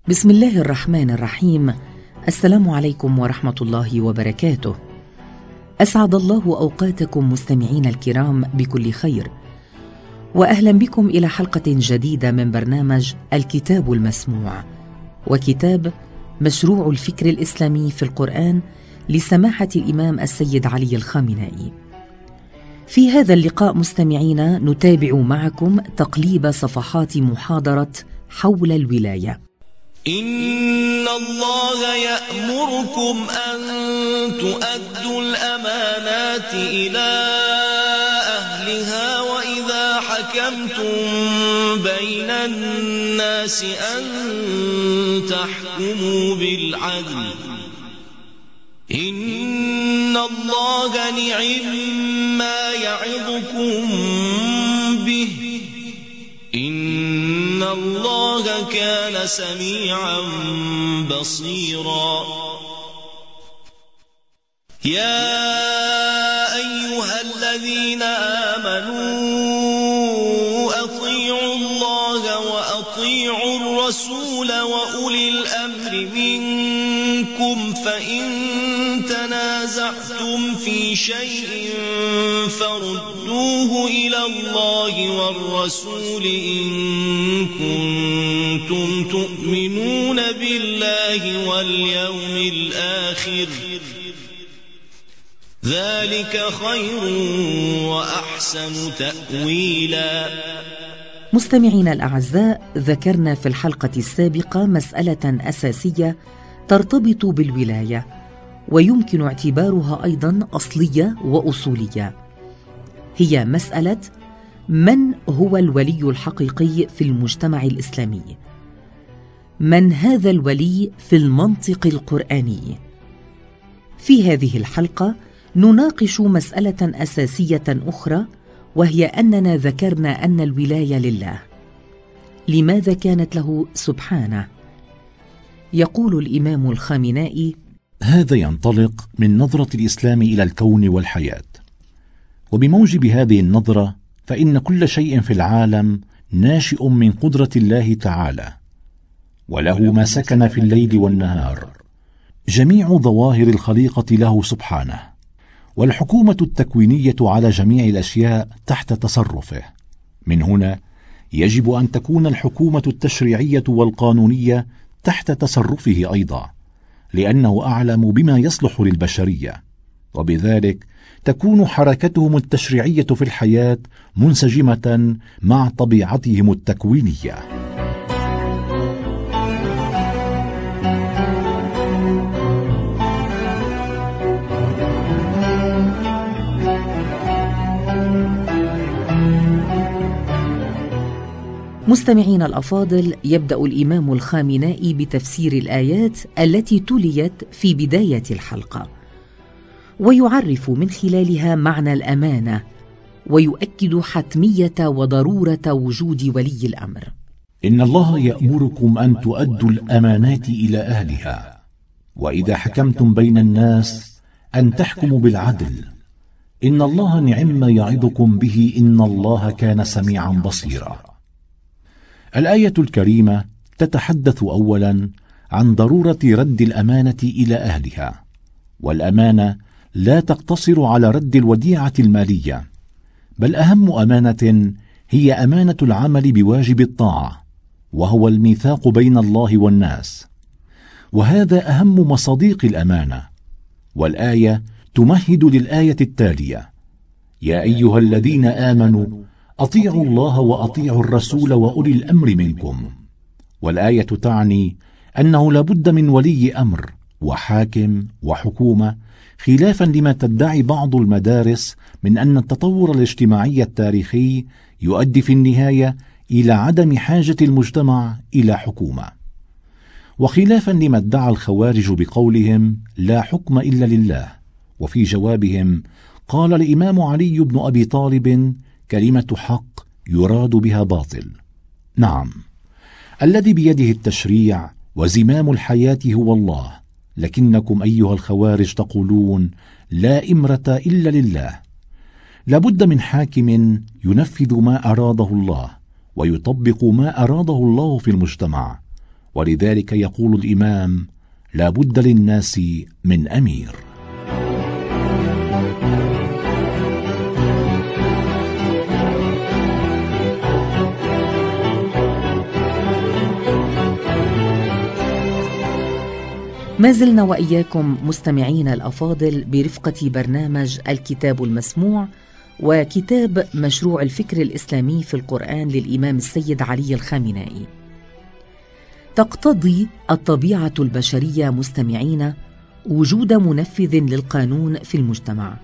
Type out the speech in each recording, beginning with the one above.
بسم الله الرحمن الرحيم. السلام عليكم ورحمة الله وبركاته. أسعد الله أوقاتكم مستمعين الكرام بكل خير، وأهلا بكم إلى حلقة جديدة من برنامج الكتاب المسموع، وكتاب مشروع الفكر الإسلامي في القرآن لسماحة الإمام السيد علي الخامنائي. في هذا اللقاء مستمعين نتابع معكم تقليب صفحات محاضرة حول الولاية. إن الله يأمركم أن تؤدوا الأمانات إلى أهلها وإذا حكمتم بين الناس أن تحكموا بالعدل. إن الله نعما يعظكم به، إن الله كان سميعا بصيرا. يا أيها الذين آمنوا أطيعوا الله وأطيعوا الرسول وأولي الأمر منكم، فإن تنازعتم في شيء فردوه إلى الله والرسول إن كنتم تؤمنون بالله واليوم الآخر، ذلك خير وأحسن تأويلا. مستمعينا الأعزاء، ذكرنا في الحلقة السابقة مسألة أساسية ترتبط بالولاية، ويمكن اعتبارها أيضا أصلية وأصولية. هي مسألة من هو الولي الحقيقي في المجتمع الإسلامي؟ من هذا الولي في المنطق القرآني؟ في هذه الحلقة نناقش مسألة أساسية أخرى، وهي أننا ذكرنا أن الولاية لله. لماذا كانت له سبحانه؟ يقول الإمام الخامنائي: هذا ينطلق من نظرة الإسلام إلى الكون والحياة، وبموجب هذه النظرة فإن كل شيء في العالم ناشئ من قدرة الله تعالى، وله ما سكن في الليل والنهار. جميع ظواهر الخليقة له سبحانه، والحكومة التكوينية على جميع الأشياء تحت تصرفه. من هنا يجب أن تكون الحكومة التشريعية والقانونية تحت تصرفه أيضا، لأنه أعلم بما يصلح للبشرية، وبذلك تكون حركتهم التشريعية في الحياة منسجمة مع طبيعتهم التكوينية. مستمعين الأفاضل، يبدأ الإمام الخامنائي بتفسير الآيات التي تليت في بداية الحلقة، ويعرف من خلالها معنى الأمانة، ويؤكد حتمية وضرورة وجود ولي الأمر. إن الله يأمركم أن تؤدوا الأمانات إلى أهلها، وإذا حكمتم بين الناس أن تحكموا بالعدل. إن الله نعما يعظكم به، إن الله كان سميعا بصيرا. الآية الكريمة تتحدث أولا عن ضرورة رد الأمانة إلى أهلها، والأمانة لا تقتصر على رد الوديعة المالية، بل أهم أمانة هي أمانة العمل بواجب الطاعة، وهو الميثاق بين الله والناس، وهذا أهم مصادق الأمانة. والآية تمهد للآية التالية: يا أيها الذين آمنوا أطيعوا الله وأطيعوا الرسول وأولي الأمر منكم. والآية تعني أنه لابد من ولي أمر وحاكم وحكومة، خلافا لما تدعي بعض المدارس من أن التطور الاجتماعي التاريخي يؤدي في النهاية إلى عدم حاجة المجتمع إلى حكومة، وخلافا لما ادعى الخوارج بقولهم لا حكم إلا لله. وفي جوابهم قال الإمام علي بن أبي طالب كلمة حق يراد بها باطل. نعم، الذي بيده التشريع وزمام الحياة هو الله، لكنكم أيها الخوارج تقولون لا إمرة إلا لله. لابد من حاكم ينفذ ما أراده الله ويطبق ما أراده الله في المجتمع، ولذلك يقول الإمام: لا بد للناس من أمير. ما زلنا وإياكم مستمعين الأفاضل برفقة برنامج الكتاب المسموع وكتاب مشروع الفكر الإسلامي في القرآن للإمام السيد علي الخامنائي. تقتضي الطبيعة البشرية مستمعين وجود منفذ للقانون في المجتمع.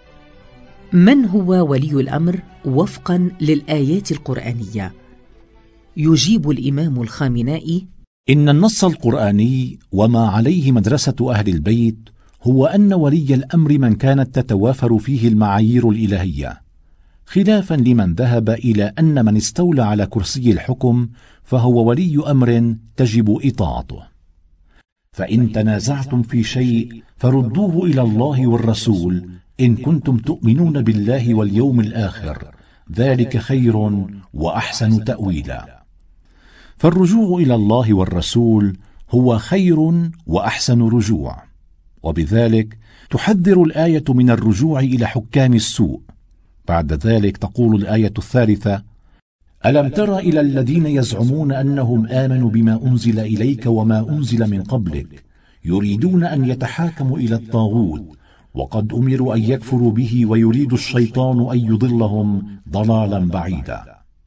من هو ولي الأمر وفقا للآيات القرآنية؟ يجيب الإمام الخامنائي: إن النص القرآني وما عليه مدرسة أهل البيت هو أن ولي الأمر من كانت تتوافر فيه المعايير الإلهية، خلافا لمن ذهب إلى أن من استولى على كرسي الحكم فهو ولي أمر تجب إطاعته. فإن تنازعتم في شيء فردوه إلى الله والرسول إن كنتم تؤمنون بالله واليوم الآخر، ذلك خير وأحسن تأويلا. فالرجوع إلى الله والرسول هو خير وأحسن رجوع، وبذلك تحذر الآية من الرجوع إلى حكام السوء. بعد ذلك تقول الآية الثالثة: ألم تر إلى الذين يزعمون أنهم آمنوا بما أنزل إليك وما أنزل من قبلك يريدون أن يتحاكموا إلى الطاغوت وقد أمروا أن يكفروا به ويريد الشيطان أن يضلهم ضلالا بعيدا.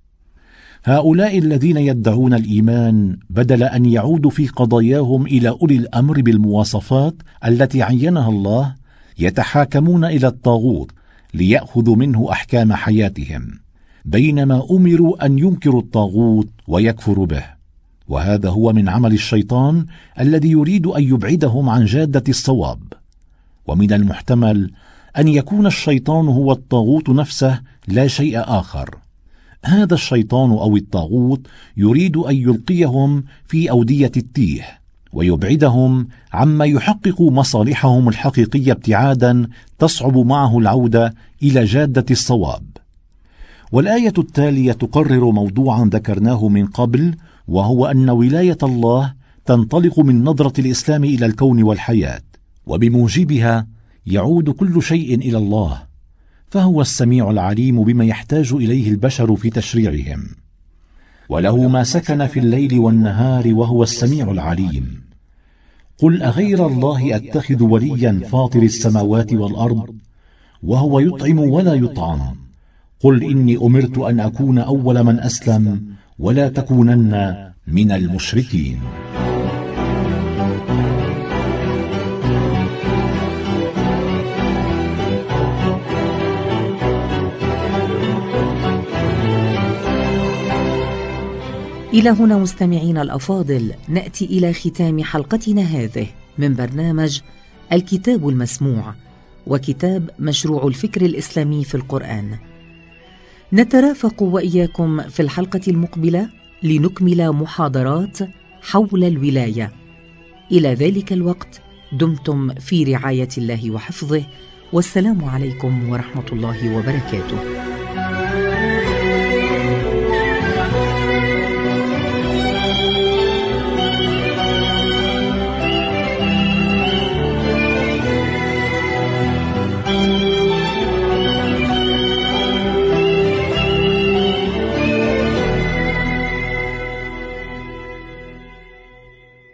هؤلاء الذين يدعون الإيمان بدل أن يعودوا في قضاياهم إلى أولي الأمر بالمواصفات التي عينها الله، يتحاكمون إلى الطاغوت ليأخذوا منه أحكام حياتهم، بينما أمروا أن ينكروا الطاغوت ويكفروا به. وهذا هو من عمل الشيطان الذي يريد أن يبعدهم عن جادة الصواب. ومن المحتمل أن يكون الشيطان هو الطاغوت نفسه لا شيء آخر. هذا الشيطان أو الطاغوت يريد أن يلقيهم في أودية التيه ويبعدهم عما يحقق مصالحهم الحقيقية ابتعادا تصعب معه العودة إلى جادة الصواب. والآية التالية تقرر موضوعا ذكرناه من قبل، وهو أن ولاية الله تنطلق من نظرة الإسلام إلى الكون والحياة، وبموجبها يعود كل شيء إلى الله، فهو السميع العليم بما يحتاج إليه البشر في تشريعهم، وله ما سكن في الليل والنهار وهو السميع العليم. قل أغير الله أتخذ وليا فاطر السماوات والأرض وهو يطعم ولا يطعم، قل إني أمرت أن أكون أول من أسلم ولا تكونن من المشركين. إلى هنا مستمعين الأفاضل نأتي إلى ختام حلقتنا هذه من برنامج الكتاب المسموع وكتاب مشروع الفكر الإسلامي في القرآن. نترافق وإياكم في الحلقة المقبلة لنكمل محاضرات حول الولاية. إلى ذلك الوقت دمتم في رعاية الله وحفظه، والسلام عليكم ورحمة الله وبركاته.